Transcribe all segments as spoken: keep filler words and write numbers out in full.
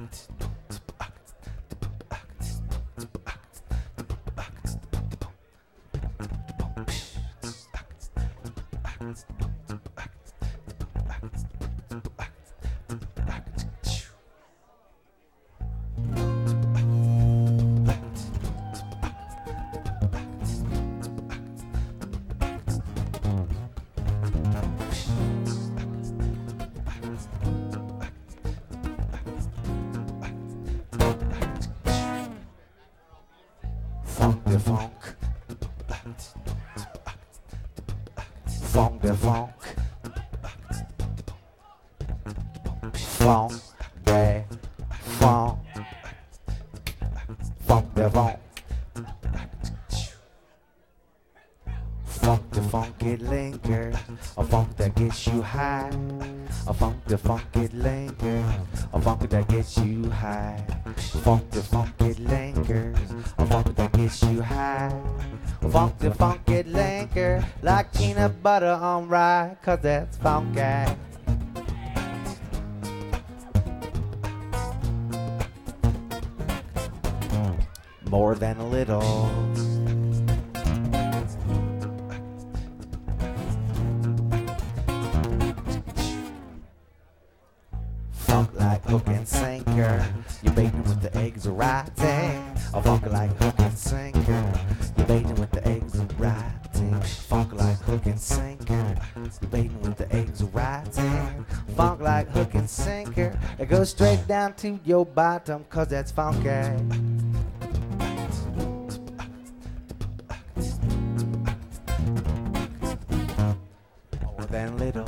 Funk the funk, funk the funk, funk the funk, funk the funk, funk the funky linger, a funk that gets you high, a funk the funky linger, a funk that gets you high, funk the funky linger, a funk that gets you high, funk the funky linger, like peanut butter on rye, 'cause that's funky. More than a little. Funk like hook and sinker, you're baiting with the eggs writing. A funk like hook and sinker, you're baiting with the eggs writing. Funk like hook and sinker, you're baiting with the eggs writing. Funk like hook and sinker, it goes straight down to your bottom, 'cause that's funky. More than little.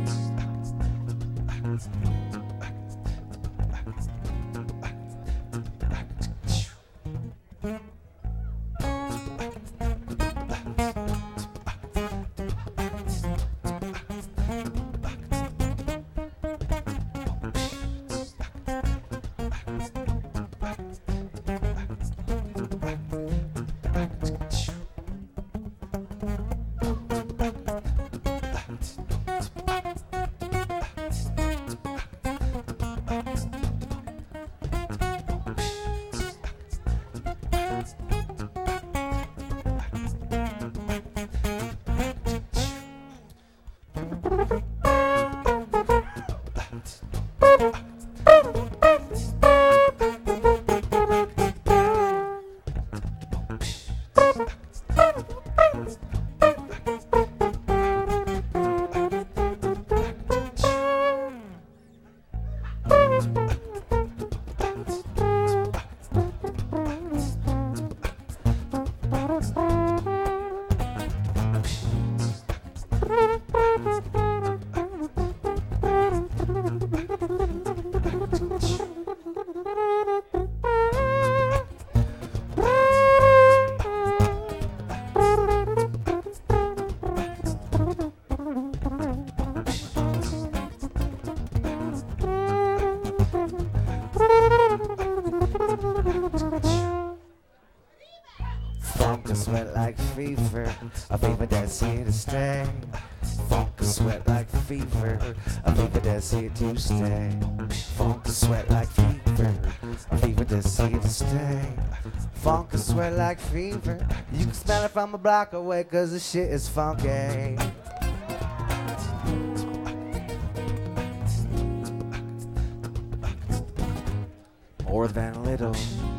Funk and sweat like fever, a fever that's here to stay. Funk and sweat like fever, a fever that's here to stay. Funk and sweat like fever, a fever that's here to stay. Funk and sweat like fever, you can smell it from a block away, 'cause the shit is funky. More than a little.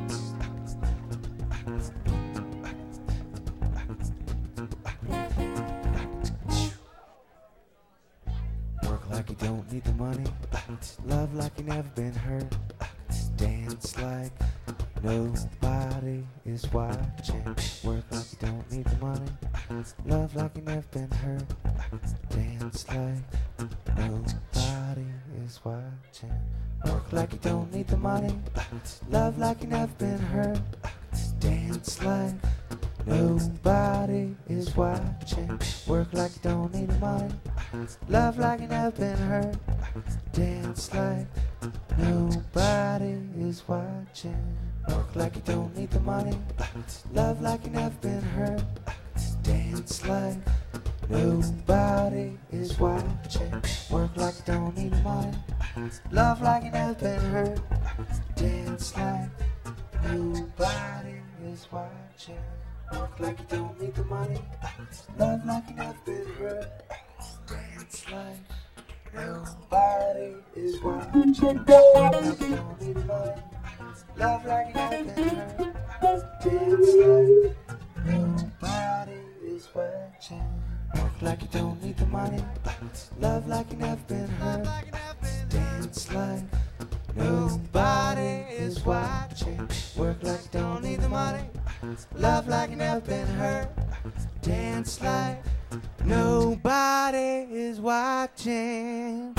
Like you don't need the money, love like you never been hurt, dance like nobody is watching, work like you don't need the money, love like you never been hurt, dance like nobody is watching, work like you don't need the money, love like you never been hurt, dance like nobody is watching, work like you don't need the money, love like you never been hurt, dance like nobody is watching, work like you don't need the money, love like you never been hurt, dance like nobody is watching, work like you don't need the money, love like you never been hurt, Dance like nobody is watching. Work like you don't need the money. Love like you never been hurt. Dance like nobody is watching. Work like you don't need the money. Love like you never been hurt. Dance like nobody is watching. Work like you don't need the money. Love like you never been hurt. Dance like nobody is watching. Work like you don't need the money. Love like you never been hurt. Dance like nobody is watching.